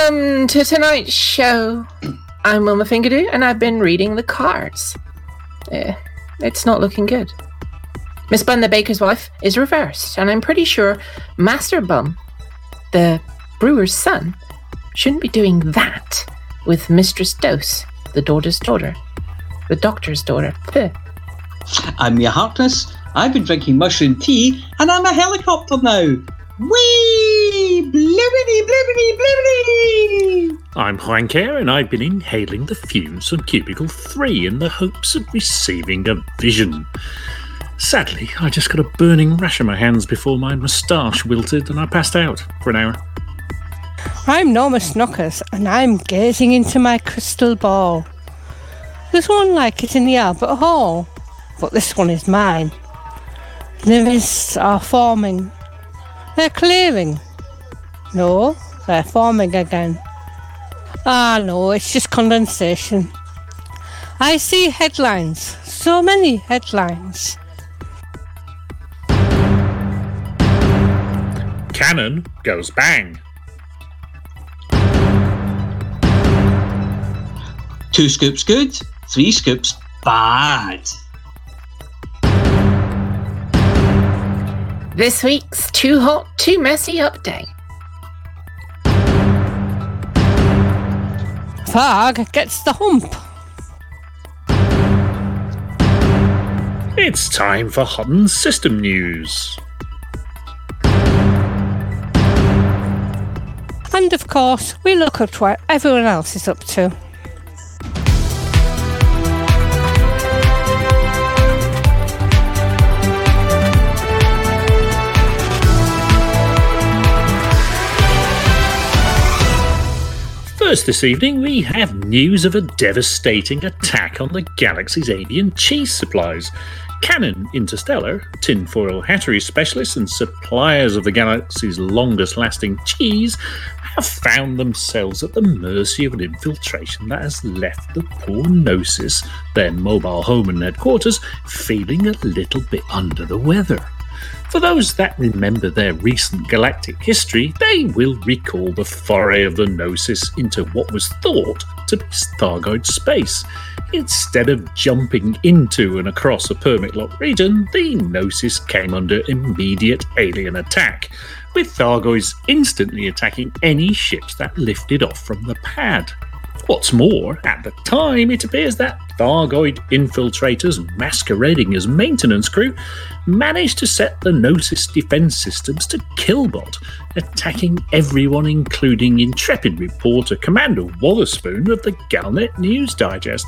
Welcome to tonight's show. I'm Wilma Fingerdew, and I've been reading the cards. It's not looking good. Miss Bun, the baker's wife, is reversed, and I'm pretty sure Master Bum, the brewer's son, shouldn't be doing that with Mistress Dose, the daughter's daughter. The doctor's daughter. I'm Mia Harkness. I've been drinking mushroom tea, and I'm a helicopter now. Whee! Blibbity, blibbity, blibbity! I'm Hwanker, and I've been inhaling the fumes from Cubicle 3 in the hopes of receiving a vision. Sadly, I just got a burning rash on my hands before my moustache wilted and I passed out for an hour. I'm Norma Snookers, and I'm gazing into my crystal ball. There's one like it in the Albert Hall, but this one is mine. The mists are forming. They're clearing. No, they're forming again. No, it's just condensation. I see headlines. So many headlines. Cannon goes bang. 2 scoops good, 3 scoops bad. This week's Too Hot, Too Messy update. Tharg gets the hump. It's time for Hutton's system news. And of course, we look at what everyone else is up to. First this evening, we have news of a devastating attack on the galaxy's avian cheese supplies. Canon Interstellar, tinfoil hattery specialists and suppliers of the galaxy's longest-lasting cheese, have found themselves at the mercy of an infiltration that has left the poor Gnosis, their mobile home and headquarters, feeling a little bit under the weather. For those that remember their recent galactic history, they will recall the foray of the Gnosis into what was thought to be Thargoid space. Instead of jumping into and across a permit-locked region, the Gnosis came under immediate alien attack, with Thargoids instantly attacking any ships that lifted off from the pad. What's more, at the time, it appears that Thargoid infiltrators masquerading as maintenance crew managed to set the Gnosis defense systems to killbot, attacking everyone including intrepid reporter Commander Wotherspoon of the Galnet News Digest.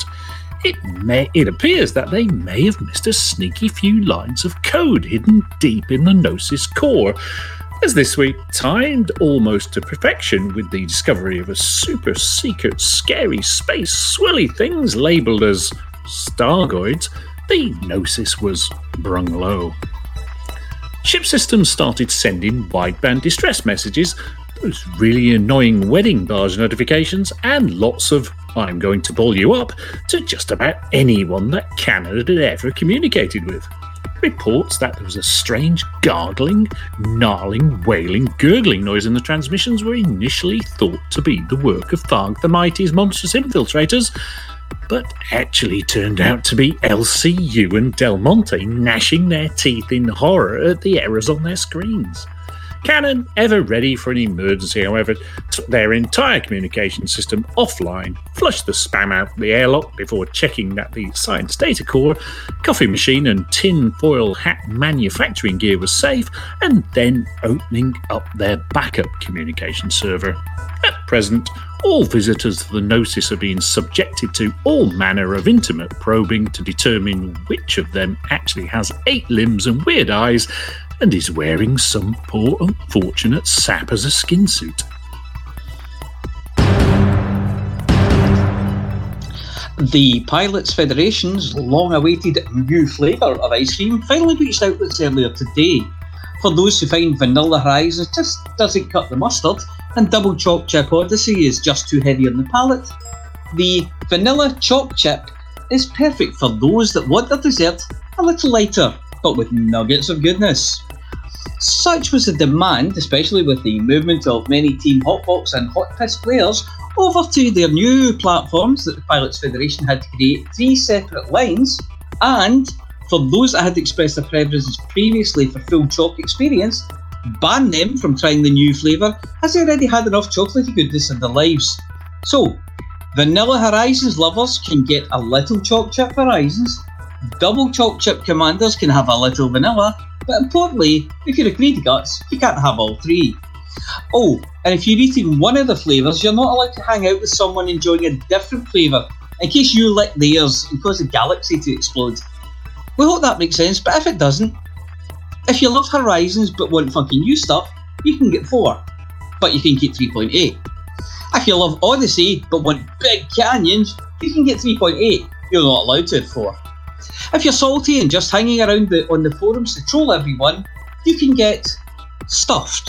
It appears that they may have missed a sneaky few lines of code hidden deep in the Gnosis core, as this week timed almost to perfection with the discovery of a super secret scary space swirly things labelled as Stargoids, the Gnosis was brung low. Ship systems started sending wideband distress messages, those really annoying wedding barge notifications, and lots of "I'm going to pull you up" to just about anyone that Canada had ever communicated with. Reports that there was a strange gargling, gnarling, wailing, gurgling noise in the transmissions were initially thought to be the work of Tharg the Mighty's monstrous infiltrators, but actually turned out to be LCU and Del Monte gnashing their teeth in horror at the errors on their screens. Canon, ever ready for an emergency, however, took their entire communication system offline, flushed the spam out the airlock before checking that the science data core, coffee machine and tin foil hat manufacturing gear was safe, and then opening up their backup communication server. At present, all visitors to the Gnosis are being subjected to all manner of intimate probing to determine which of them actually has 8 limbs and weird eyes, and is wearing some poor unfortunate sap as a skin suit. The Pilots Federation's long-awaited new flavour of ice cream finally reached outlets earlier today. For those who find Vanilla Horizon just doesn't cut the mustard, and Double Choc Chip Odyssey is just too heavy on the palate, the Vanilla Choc Chip is perfect for those that want their dessert a little lighter, but with nuggets of goodness. Such was the demand, especially with the movement of many Team Hotbox and Hot Piss players over to their new platforms, that the Pilots Federation had to create 3 separate lines, and for those that had expressed their preferences previously for full chalk experience, ban them from trying the new flavour, as they already had enough chocolatey goodness in their lives. So, Vanilla Horizons lovers can get a little chalk chip Horizons, double chalk chip commanders can have a little vanilla, but importantly, if you're a greedy guts, you can't have all 3. Oh, and if you're eating one of the flavours, you're not allowed to hang out with someone enjoying a different flavour, in case you lick theirs and cause the galaxy to explode. We hope that makes sense, but if it doesn't, if you love Horizons but want fucking new stuff, you can get 4, but you can keep 3.8. If you love Odyssey but want big canyons, you can get 3.8. You're not allowed to have 4. If you're salty and just hanging around on the forums to troll everyone, you can get Stuffed.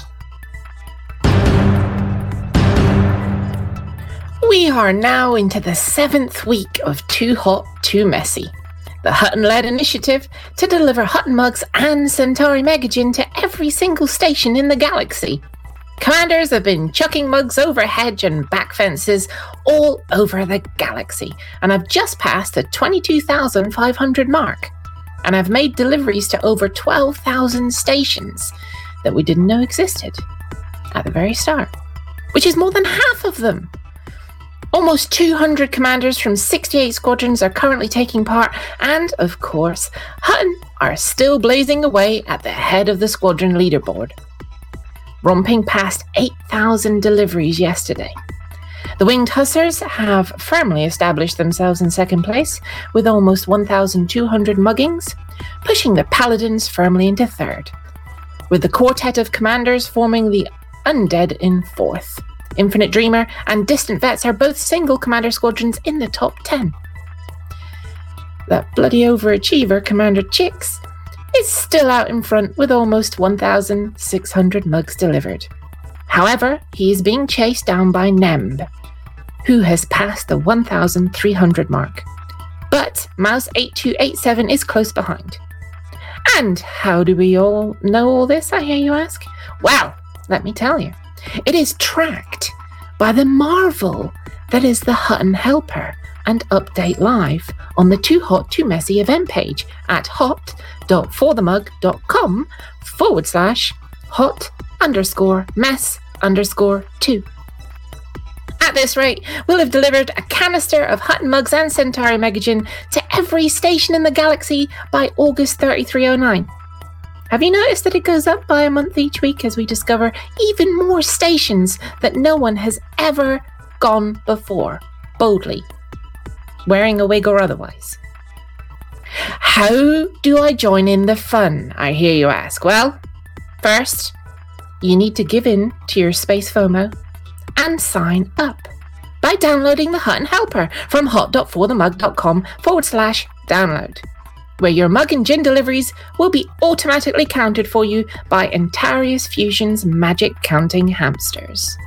We are now into the 7th week of Too Hot, Too Messy, the Hutton-led initiative to deliver Hutton mugs and Centauri Megagin to every single station in the galaxy. Commanders have been chucking mugs over hedge and back fences all over the galaxy, and I've just passed the 22,500 mark, and I've made deliveries to over 12,000 stations that we didn't know existed at the very start, which is more than half of them. Almost 200 commanders from 68 squadrons are currently taking part, and, of course, Hutton are still blazing away at the head of the squadron leaderboard, romping past 8,000 deliveries yesterday. The Winged Hussars have firmly established themselves in second place, with almost 1,200 muggings, pushing the Paladins firmly into third, with the quartet of commanders forming the Undead in fourth. Infinite Dreamer and Distant Vets are both single commander squadrons in the top 10. That bloody overachiever, Commander Chicks, is still out in front with almost 1,600 mugs delivered. However, he is being chased down by Nemb, who has passed the 1,300 mark. But Mouse 8287 is close behind. And how do we all know all this, I hear you ask? Well, let me tell you. It is tracked by the marvel that is the Hutton Helper and Update Live on the Too Hot Too Messy event page at hot.forthemug.com/hot_mess_2. At this rate, we'll have delivered a canister of Hutton mugs and Centauri Megagin to every station in the galaxy by August 3309. Have you noticed that it goes up by a month each week as we discover even more stations that no one has ever gone before, boldly, wearing a wig or otherwise? How do I join in the fun, I hear you ask? Well, first, you need to give in to your space FOMO and sign up by downloading the Hutton Helper from hot.forthemug.com/download. Where your mug and gin deliveries will be automatically counted for you by Antarius Fusion's magic counting hamsters.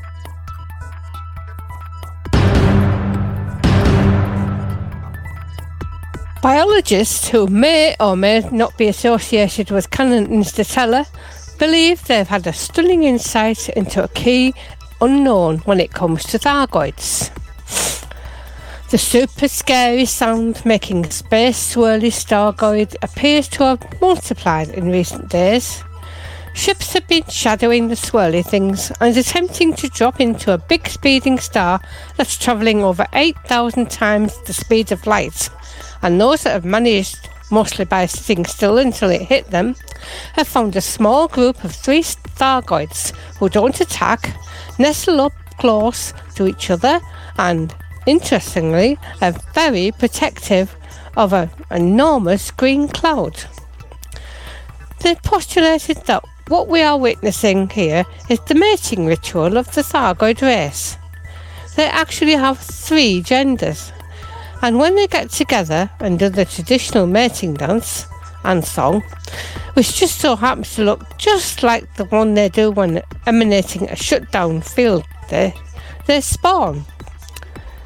Biologists who may or may not be associated with Canon Interstellar believe they've had a stunning insight into a key unknown when it comes to Thargoids. The super scary sound making space swirly Stargoid appears to have multiplied in recent days. Ships have been shadowing the swirly things and attempting to drop into a big speeding star that's travelling over 8,000 times the speed of light, and those that have managed, mostly by sitting still until it hit them, have found a small group of 3 Stargoids who don't attack, nestle up close to each other, and interestingly, are very protective of an enormous green cloud. They postulated that what we are witnessing here is the mating ritual of the Thargoid race. They actually have 3 genders, and when they get together and do the traditional mating dance and song, which just so happens to look just like the one they do when emanating a shutdown field day, they spawn.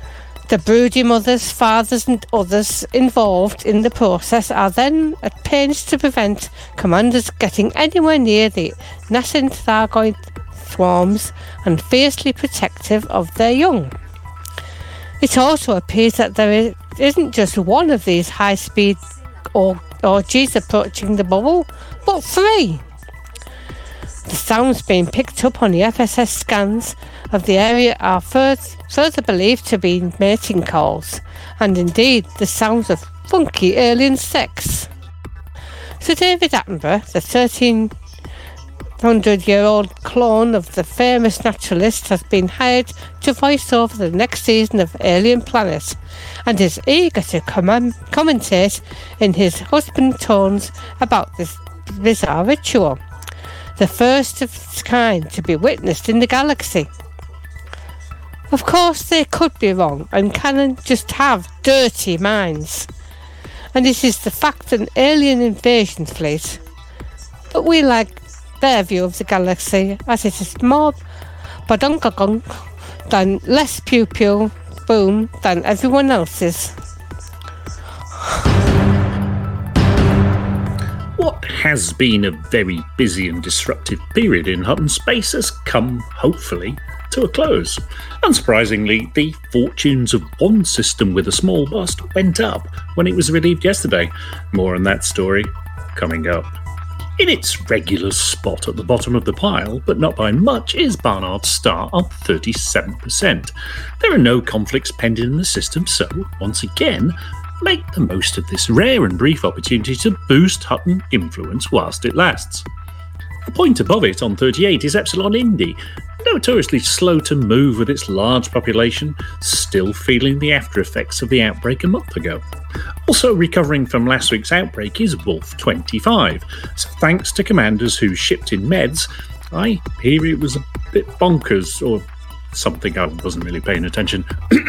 The broody mothers, fathers and others involved in the process are then at pains to prevent commanders getting anywhere near the nascent Thargoid swarms and fiercely protective of their young. It also appears that there isn't just one of these high-speed orgies approaching the bubble, but 3. The sounds being picked up on the FSS scans of the area are further believed to be mating calls, and indeed the sounds of funky alien sex. Sir David Attenborough, the 1,300-year-old clone of the famous naturalist, has been hired to voice over the next season of Alien Planet, and is eager to commentate in his husband tones about this bizarre ritual, the first of its kind to be witnessed in the galaxy. Of course, they could be wrong, and canon just have dirty minds. And it is the fact an alien invasion fleet. But we like their view of the galaxy, as it is more badunkagunk than less pew pew boom than everyone else's. What has been a very busy and disruptive period in Hutton space has come, hopefully, to a close. Unsurprisingly, the fortunes of one system with a small bust went up when it was relieved yesterday. More on that story coming up. In its regular spot at the bottom of the pile, but not by much, is Barnard Star on 37%. There are no conflicts pending in the system, so, once again, make the most of this rare and brief opportunity to boost Hutton influence whilst it lasts. A point above it on 38 is Epsilon Indi, notoriously slow to move with its large population, still feeling the after effects of the outbreak a month ago. Also recovering from last week's outbreak is Wolf 25, so thanks to commanders who shipped in meds, I hear it was a bit bonkers, or something. I wasn't really paying attention.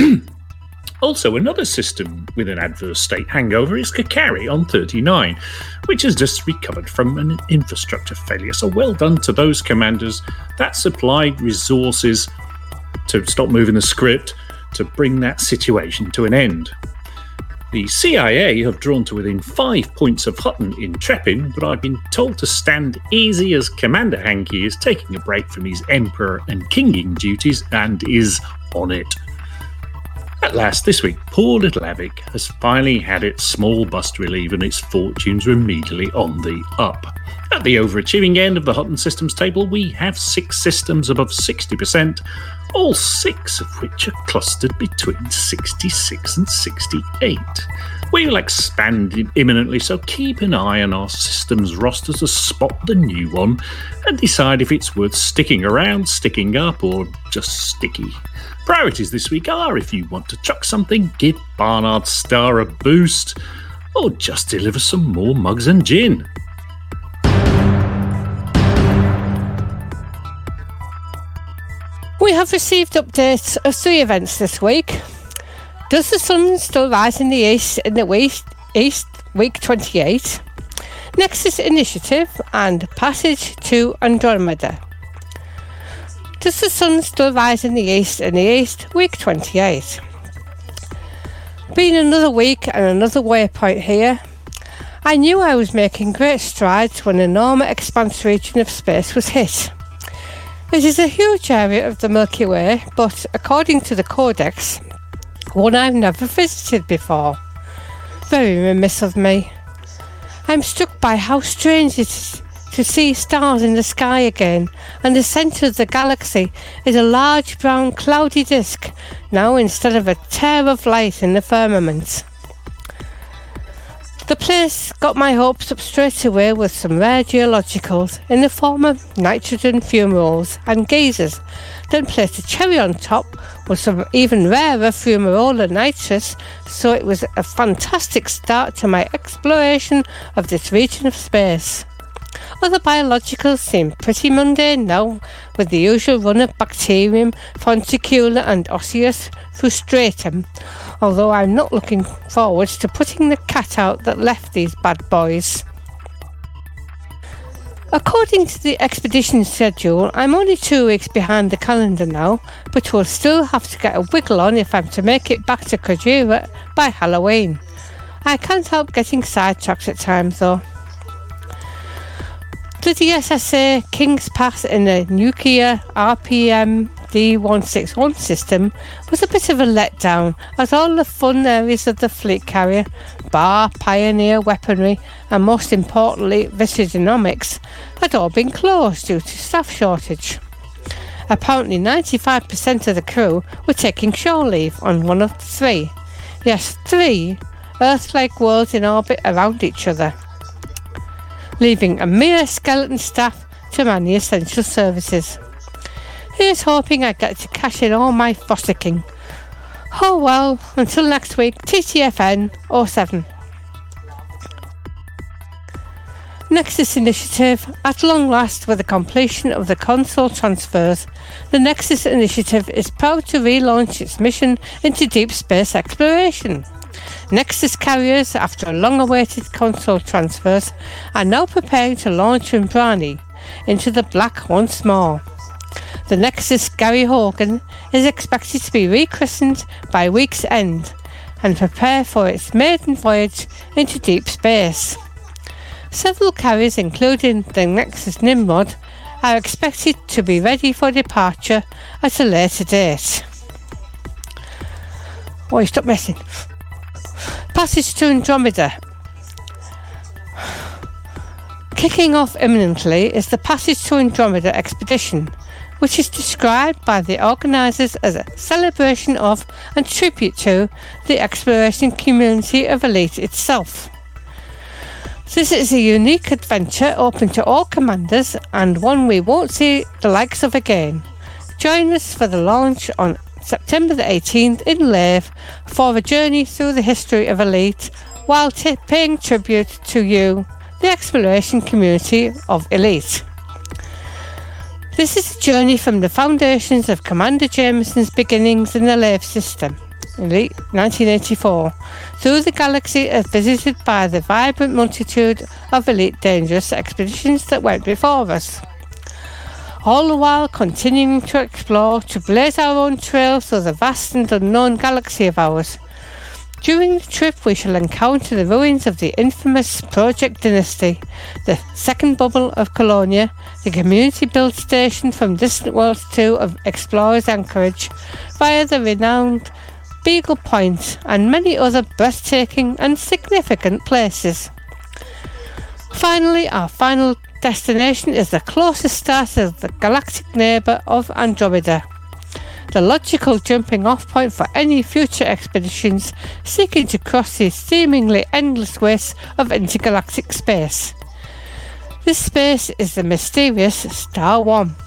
Also, another system with an adverse state hangover is Kakari on 39, which has just recovered from an infrastructure failure. So well done to those commanders that supplied resources to stop moving the script to bring that situation to an end. The CIA have drawn to within 5 points of Hutton in Treppin, but I've been told to stand easy as Commander Hankey is taking a break from his Emperor and Kinging duties and is on it. At last, this week, poor little Avic has finally had its small bust relieved and its fortunes are immediately on the up. At the overachieving end of the Hutton systems table, we have 6 systems above 60%, all 6 of which are clustered between 66 and 68. We will expand imminently, so keep an eye on our systems roster to spot the new one and decide if it's worth sticking around, sticking up, or just sticky. Priorities this week are, if you want to chuck something, give Barnard Star a boost, or just deliver some more mugs and gin. We have received updates of 3 events this week. Does the sun still rise in the east week 28? Nexus Initiative and Passage to Andromeda. Does the sun still rise in the east week 28? Been another week and another waypoint here. I knew I was making great strides when the Norma Expanse region of space was hit. It is a huge area of the Milky Way, but according to the Codex, one I've never visited before. Very remiss of me. I'm struck by how strange it is to see stars in the sky again, and the centre of the galaxy is a large brown cloudy disk, now instead of a tear of light in the firmament. The place got my hopes up straight away with some rare geologicals in the form of nitrogen fumaroles and geysers, then placed a cherry on top with some even rarer fumarola nitrous, so it was a fantastic start to my exploration of this region of space. Other biologicals seem pretty mundane now, with the usual run of bacterium, fonticula and osseous frustratum, although I'm not looking forward to putting the cat out that left these bad boys. According to the expedition schedule, I'm only 2 weeks behind the calendar now, but will still have to get a wiggle on if I'm to make it back to Kajira by Halloween. I can't help getting sidetracked at times though. The DSSA King's Pass in the nuclear RPM D161 system was a bit of a letdown, as all the fun areas of the fleet carrier, bar, Pioneer weaponry and most importantly Visigonomics, had all been closed due to staff shortage. Apparently 95% of the crew were taking shore leave on one of the 3. Yes, 3 Earth-like worlds in orbit around each other, leaving a mere skeleton staff to man the essential services. Here's hoping I get to cash in all my fossicking. Oh well, until next week, TTFN 07. Nexus Initiative. At long last, with the completion of the console transfers, the Nexus Initiative is proud to relaunch its mission into deep space exploration. Nexus carriers, after long-awaited console transfers, are now preparing to launch Umbrani into the black once more. The Nexus Gary Hogan is expected to be rechristened by week's end and prepare for its maiden voyage into deep space. Several carriers, including the Nexus Nimrod, are expected to be ready for departure at a later date. Oh, stop messing. Passage to Andromeda. Kicking off imminently is the Passage to Andromeda expedition, which is described by the organisers as a celebration of and tribute to the exploration community of Elite itself. This is a unique adventure open to all commanders and one we won't see the likes of again. Join us for the launch on September the 18th in Lave for a journey through the history of Elite while paying tribute to you, the exploration community of Elite. This is a journey from the foundations of Commander Jameson's beginnings in the Lave system, Elite 1984, through the galaxy as visited by the vibrant multitude of Elite dangerous expeditions that went before us. All the while continuing to explore, to blaze our own trail through the vast and unknown galaxy of ours. During the trip we shall encounter the ruins of the infamous Project Dynasty, the second bubble of Colonia, the community-built station from Distant Worlds 2 of Explorers Anchorage, via the renowned Beagle Point, and many other breathtaking and significant places. Finally, our final destination is the closest star to the galactic neighbour of Andromeda, the logical jumping off point for any future expeditions seeking to cross the seemingly endless wastes of intergalactic space. This space is the mysterious Star 1.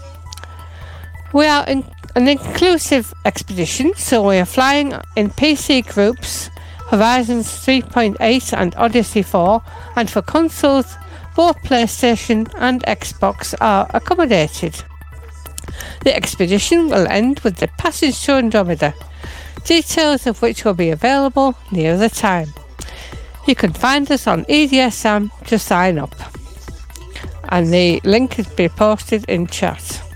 We are an inclusive expedition, so we are flying in PC groups, Horizons 3.8 and Odyssey 4, and for consoles, both PlayStation and Xbox are accommodated. The expedition will end with the Passage to Andromeda, details of which will be available near the time. You can find us on EDSM to sign up, and the link has been posted in chat.